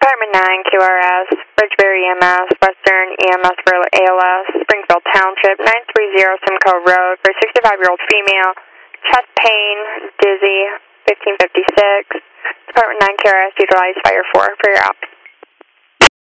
Department 9 QRS, Bridgebury EMS, Western EMS for ALS, Springfield Township, 930 Simcoe Road for 65-year-old female, chest pain, dizzy, 1556. Department 9 QRS, utilize Fire 4 for your op.